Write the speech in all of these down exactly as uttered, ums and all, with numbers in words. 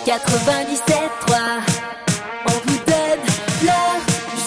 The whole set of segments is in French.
quatre-vingt-dix-sept trois, on vous donne l'heure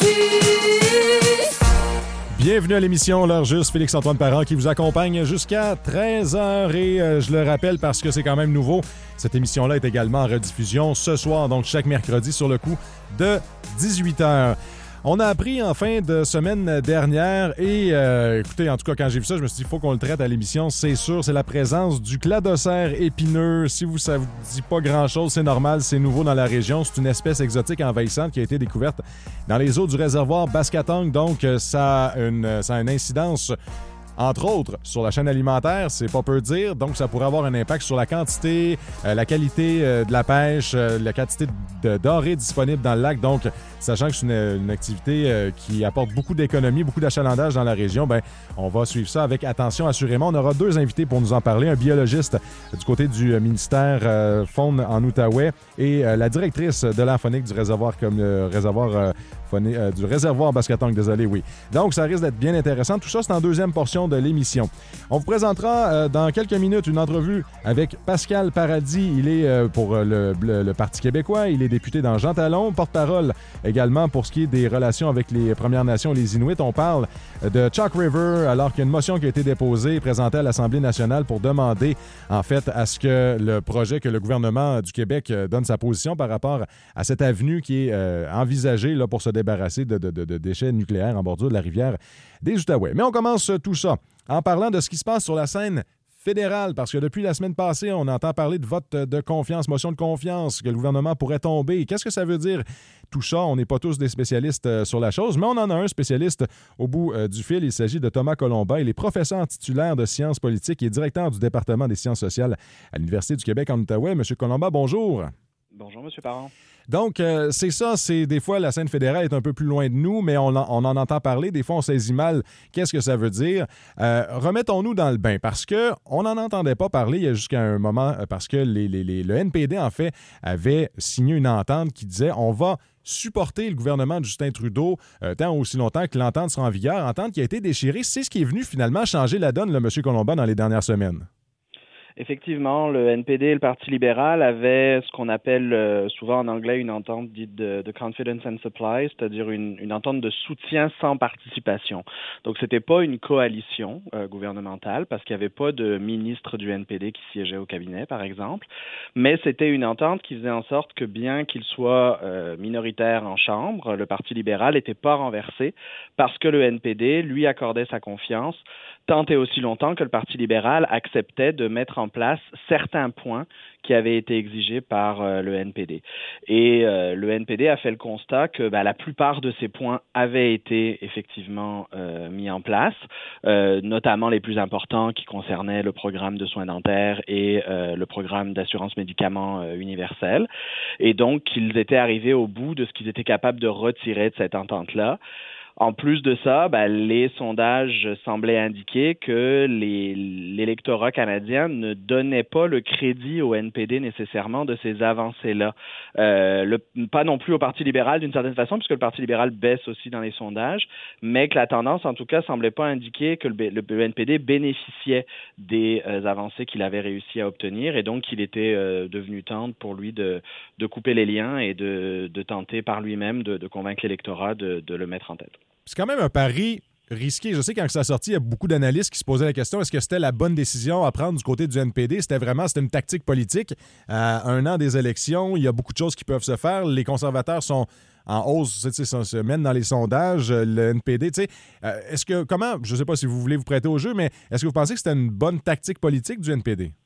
juste. Bienvenue à l'émission L'heure juste, Félix-Antoine Parent qui vous accompagne jusqu'à treize heures et euh, je le rappelle parce que c'est quand même nouveau, cette émission-là est également en rediffusion ce soir, donc chaque mercredi sur le coup de dix-huit heures. On a appris en fin de semaine dernière et euh, écoutez, en tout cas, quand j'ai vu ça, je me suis dit, il faut qu'on le traite à l'émission, c'est sûr, c'est la présence du cladocère épineux. Si vous, ça vous dit pas grand-chose, c'est normal, c'est nouveau dans la région. C'est une espèce exotique envahissante qui a été découverte dans les eaux du réservoir Baskatong. Donc, ça a une, ça a une incidence, entre autres, sur la chaîne alimentaire, c'est pas peu dire. Donc, ça pourrait avoir un impact sur la quantité, euh, la qualité euh, de la pêche, euh, la quantité de dorée disponible dans le lac. Donc, sachant que c'est une, une activité euh, qui apporte beaucoup d'économies, beaucoup d'achalandage dans la région, ben, on va suivre ça avec attention, assurément. On aura deux invités pour nous en parler. Un biologiste du côté du ministère euh, Faune en Outaouais et euh, la directrice de l'aire faunique du réservoir, comme euh, réservoir euh, phoné, euh, du réservoir Baskatong, désolé, oui. Donc, ça risque d'être bien intéressant. Tout ça, c'est en deuxième portion de l'émission. On vous présentera euh, dans quelques minutes une entrevue avec Pascal Paradis. Il est euh, pour le, le, le Parti québécois. Il est député dans Jean Talon, porte-parole également pour ce qui est des relations avec les Premières Nations, les Inuits. On parle de Chalk River alors qu'il y a une motion qui a été déposée et présentée à l'Assemblée nationale pour demander en fait à ce que le projet, que le gouvernement du Québec donne sa position par rapport à cette avenue qui est euh, envisagée là, pour se débarrasser de, de, de, de déchets nucléaires en bordure de la rivière des Outaouais. Mais on commence tout ça en parlant de ce qui se passe sur la scène fédérale, parce que depuis la semaine passée, on entend parler de vote de confiance, motion de confiance, que le gouvernement pourrait tomber. Qu'est-ce que ça veut dire, tout ça? On n'est pas tous des spécialistes euh, sur la chose, mais on en a un spécialiste au bout euh, du fil. Il s'agit de Thomas Colomba. Il est professeur titulaire de sciences politiques et directeur du département des sciences sociales à l'Université du Québec en Outaouais. Monsieur Colomba, bonjour. Bonjour, Monsieur Parent. Donc, euh, c'est ça, c'est des fois, la scène fédérale est un peu plus loin de nous, mais on en, on en entend parler. Des fois, on saisit mal qu'est-ce que ça veut dire. Euh, remettons-nous dans le bain, parce qu'on n'en entendait pas parler il y a jusqu'à un moment, parce que les, les, les, le N P D, en fait, avait signé une entente qui disait on va supporter le gouvernement de Justin Trudeau euh, tant aussi longtemps que l'entente sera en vigueur. Entente qui a été déchirée. C'est ce qui est venu finalement changer la donne, là, M. Colomba, dans les dernières semaines. Effectivement, le N P D et le Parti libéral avaient ce qu'on appelle euh, souvent en anglais une entente dite de, de confidence and supply, c'est-à-dire une, une entente de soutien sans participation. Donc, c'était pas une coalition euh, gouvernementale parce qu'il n'y avait pas de ministre du N P D qui siégeait au cabinet, par exemple, mais c'était une entente qui faisait en sorte que bien qu'il soit euh, minoritaire en Chambre, le Parti libéral n'était pas renversé parce que le N P D lui accordait sa confiance tant et aussi longtemps que le Parti libéral acceptait de mettre en place certains points qui avaient été exigés par euh, le N P D. Et euh, le N P D a fait le constat que bah, la plupart de ces points avaient été effectivement euh, mis en place, euh, notamment les plus importants qui concernaient le programme de soins dentaires et euh, le programme d'assurance médicaments euh, universel. Et donc, ils étaient arrivés au bout de ce qu'ils étaient capables de retirer de cette entente-là. En plus de ça, ben, les sondages semblaient indiquer que les, l'électorat canadien ne donnait pas le crédit au N P D nécessairement de ces avancées-là. Euh, le, pas non plus au Parti libéral d'une certaine façon, puisque le Parti libéral baisse aussi dans les sondages, mais que la tendance, en tout cas, semblait pas indiquer que le, le, le N P D bénéficiait des euh, avancées qu'il avait réussi à obtenir, et donc qu'il était euh, devenu temps pour lui de, de couper les liens et de, de tenter par lui-même de, de convaincre l'électorat de, de le mettre en tête. C'est quand même un pari risqué. Je sais, quand ça a sorti, il y a beaucoup d'analystes qui se posaient la question, est-ce que c'était la bonne décision à prendre du côté du N P D? C'était vraiment c'était une tactique politique. À un an des élections, il y a beaucoup de choses qui peuvent se faire. Les conservateurs sont en hausse, tu sais, se mènent dans les sondages. Le N P D, tu sais, euh, est-ce que, comment, je ne sais pas si vous voulez vous prêter au jeu, mais est-ce que vous pensez que c'était une bonne tactique politique du N P D?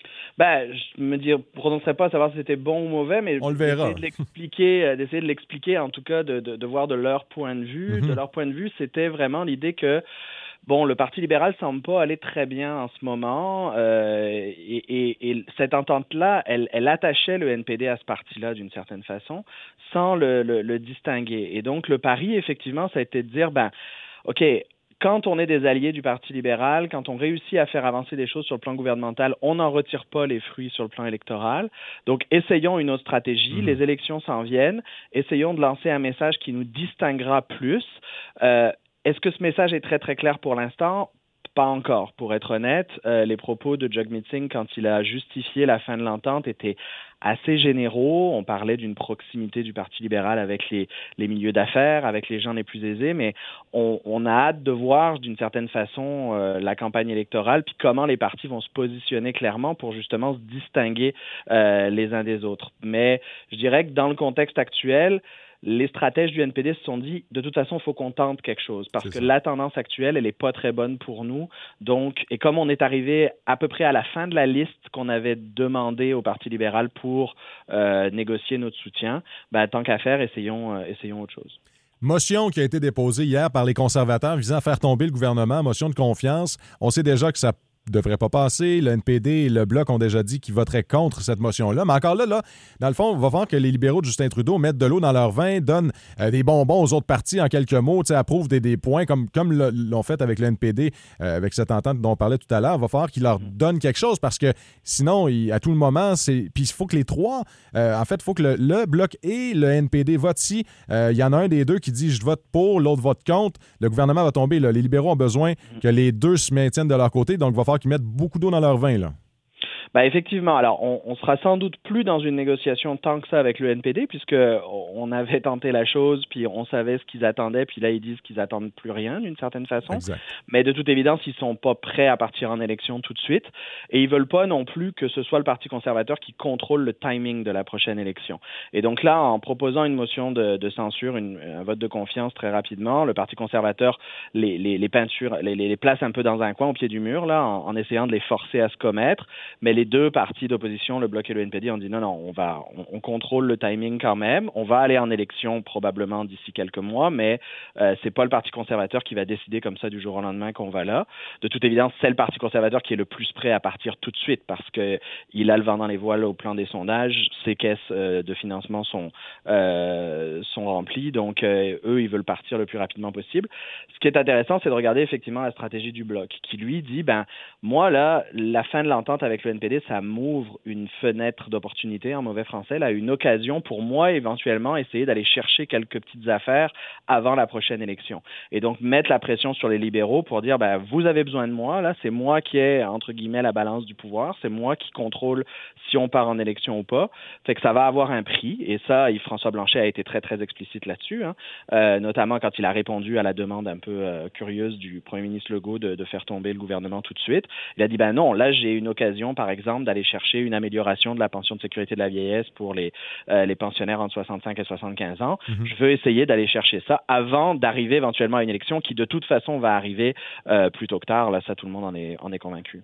Ben, je me dis, prononcerai pas à savoir si c'était bon ou mauvais, mais on le verra. D'essayer de l'expliquer, d'essayer de l'expliquer, en tout cas, de, de, de voir de leur point de vue. Mm-hmm. De leur point de vue, c'était vraiment l'idée que, bon, le Parti libéral semble pas aller très bien en ce moment, euh, et, et, et cette entente-là, elle, elle attachait le N P D à ce parti-là d'une certaine façon, sans le, le, le distinguer. Et donc, le pari, effectivement, ça a été de dire, ben, OK, quand on est des alliés du Parti libéral, quand on réussit à faire avancer des choses sur le plan gouvernemental, on n'en retire pas les fruits sur le plan électoral. Donc, essayons une autre stratégie. Mmh. Les élections s'en viennent. Essayons de lancer un message qui nous distinguera plus. Euh, est-ce que ce message est très, très clair pour l'instant? Pas encore, pour être honnête. Euh, les propos de Jagmeet Singh, quand il a justifié la fin de l'entente, étaient assez généraux. On parlait d'une proximité du Parti libéral avec les, les milieux d'affaires, avec les gens les plus aisés, mais on, on a hâte de voir d'une certaine façon euh, la campagne électorale, puis comment les partis vont se positionner clairement pour justement se distinguer euh, les uns des autres. Mais je dirais que dans le contexte actuel, les stratèges du N P D se sont dit, de toute façon, il faut qu'on tente quelque chose, parce C'est que ça. la tendance actuelle, elle n'est pas très bonne pour nous. Donc, et comme on est arrivé à peu près à la fin de la liste qu'on avait demandé au Parti libéral pour euh, négocier notre soutien, ben, tant qu'à faire, essayons, euh, essayons autre chose. Motion qui a été déposée hier par les conservateurs visant à faire tomber le gouvernement, motion de confiance. On sait déjà que ça devrait pas passer. Le N P D et le Bloc ont déjà dit qu'ils voteraient contre cette motion-là. Mais encore là, là, dans le fond, on va voir que les libéraux de Justin Trudeau mettent de l'eau dans leur vin, donnent euh, des bonbons aux autres partis en quelques mots, approuvent des, des points comme, comme le, l'ont fait avec le N P D, euh, avec cette entente dont on parlait tout à l'heure. Il va falloir qu'ils leur donnent quelque chose parce que sinon, il, à tout le moment, c'est. Puis il faut que les trois, euh, en fait, il faut que le, le Bloc et le N P D votent. Si euh, il y en a un des deux qui dit je vote pour, l'autre vote contre, le gouvernement va tomber. Là. Les libéraux ont besoin que les deux se maintiennent de leur côté, donc il va falloir qu'ils mettent beaucoup d'eau dans leur vin, là. Ben effectivement, alors on, on sera sans doute plus dans une négociation tant que ça avec le N P D, puisque on avait tenté la chose, puis on savait ce qu'ils attendaient, puis là ils disent qu'ils attendent plus rien d'une certaine façon. Exact. Mais de toute évidence, ils sont pas prêts à partir en élection tout de suite, et ils veulent pas non plus que ce soit le Parti conservateur qui contrôle le timing de la prochaine élection. Et donc là, en proposant une motion de, de censure, une, un vote de confiance très rapidement, le Parti conservateur les, les, les peintures, les, les place un peu dans un coin au pied du mur là, en, en essayant de les forcer à se commettre, mais les deux partis d'opposition, le Bloc et le N P D, ont dit non, non, on va, on, on contrôle le timing quand même. On va aller en élection probablement d'ici quelques mois, mais euh, c'est pas le Parti conservateur qui va décider comme ça du jour au lendemain qu'on va là. De toute évidence, c'est le Parti conservateur qui est le plus prêt à partir tout de suite parce que il a le vent dans les voiles au plan des sondages. Ses caisses euh, de financement sont euh, sont remplies, donc euh, eux, ils veulent partir le plus rapidement possible. Ce qui est intéressant, c'est de regarder effectivement la stratégie du Bloc, qui lui dit, ben moi là, la fin de l'entente avec le N P D, ça m'ouvre une fenêtre d'opportunité en mauvais français, là, une occasion pour moi éventuellement essayer d'aller chercher quelques petites affaires avant la prochaine élection. Et donc mettre la pression sur les libéraux pour dire ben, vous avez besoin de moi, là, c'est moi qui ai entre guillemets la balance du pouvoir, c'est moi qui contrôle si on part en élection ou pas. Fait que ça va avoir un prix, et ça, Yves-François Blanchet a été très très explicite là-dessus, hein, euh, notamment quand il a répondu à la demande un peu euh, curieuse du premier ministre Legault de, de faire tomber le gouvernement tout de suite. Il a dit ben non, là j'ai une occasion par exemple d'aller chercher une amélioration de la pension de sécurité de la vieillesse pour les, euh, les pensionnaires entre soixante-cinq et soixante-quinze ans. Mm-hmm. Je veux essayer d'aller chercher ça avant d'arriver éventuellement à une élection qui, de toute façon, va arriver euh, plus tôt que tard. Là, ça, tout le monde en est, en est convaincu.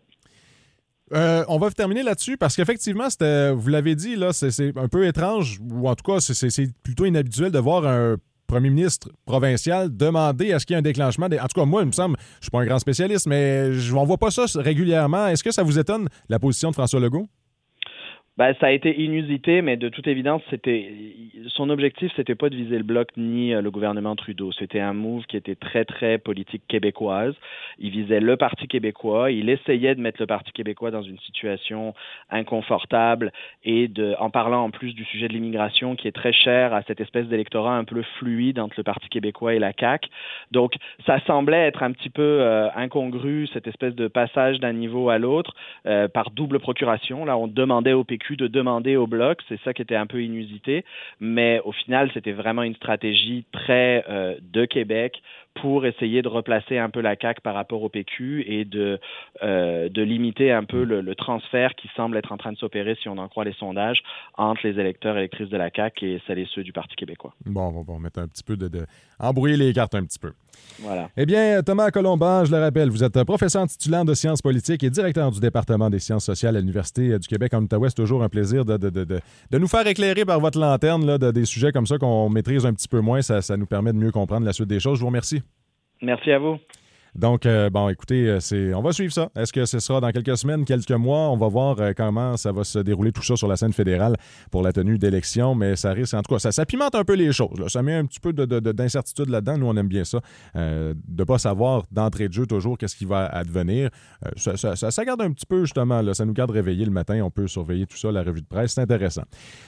Euh, on va terminer là-dessus parce qu'effectivement, c'était, vous l'avez dit, là, c'est, c'est un peu étrange, ou en tout cas, c'est, c'est, c'est plutôt inhabituel de voir un premier ministre provincial demander à ce qu'il y ait un déclenchement. Des... En tout cas, moi, il me semble, je ne suis pas un grand spécialiste, mais je n'en vois pas ça régulièrement. Est-ce que ça vous étonne, la position de François Legault? Ben, ça a été inusité, mais de toute évidence, c'était son objectif, c'était pas de viser le Bloc ni le gouvernement Trudeau. C'était un move qui était très, très politique québécoise. Il visait le Parti québécois. Il essayait de mettre le Parti québécois dans une situation inconfortable et de, en parlant en plus du sujet de l'immigration qui est très cher à cette espèce d'électorat un peu fluide entre le Parti québécois et la C A Q. Donc, ça semblait être un petit peu euh, incongru, cette espèce de passage d'un niveau à l'autre euh, par double procuration. Là, on demandait au P Q de demander au Bloc, c'est ça qui était un peu inusité, mais au final, c'était vraiment une stratégie très euh, de Québec pour essayer de replacer un peu la C A Q par rapport au P Q et de, euh, de limiter un peu le, le transfert qui semble être en train de s'opérer, si on en croit les sondages, entre les électeurs et électrices de la C A Q et celles et ceux du Parti québécois. Bon, bon, bon, mettre un petit peu de, de... embrouiller les cartes un petit peu. Voilà. Eh bien, Thomas Colomban, je le rappelle, vous êtes professeur titulaire de sciences politiques et directeur du département des sciences sociales à l'Université du Québec en Outaouais. C'est toujours un plaisir de, de, de, de, de nous faire éclairer par votre lanterne là, de, des sujets comme ça qu'on maîtrise un petit peu moins. Ça, ça nous permet de mieux comprendre la suite des choses. Je vous remercie. Merci à vous. Donc, euh, bon, écoutez, c'est, on va suivre ça. Est-ce que ce sera dans quelques semaines, quelques mois? On va voir euh, comment ça va se dérouler tout ça sur la scène fédérale pour la tenue d'élections, mais ça risque, en tout cas, ça, ça pimente un peu les choses. Là. Ça met un petit peu de, de, de, d'incertitude là-dedans. Nous, on aime bien ça, euh, de ne pas savoir d'entrée de jeu toujours qu'est-ce qui va advenir. Euh, ça, ça, ça, ça garde un petit peu, justement, là, ça nous garde réveillés le matin. On peut surveiller tout ça, la revue de presse. C'est intéressant.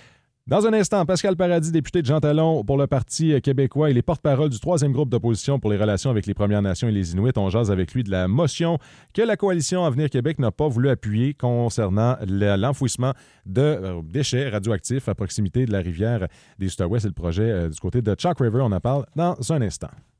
Dans un instant, Pascal Paradis, député de Jean Talon pour le Parti québécois, il est porte-parole du troisième groupe d'opposition pour les relations avec les Premières Nations et les Inuits. On jase avec lui de la motion que la coalition Avenir Québec n'a pas voulu appuyer concernant l'enfouissement de déchets radioactifs à proximité de la rivière des Outaouais. C'est le projet du côté de Chalk River. On en parle dans un instant.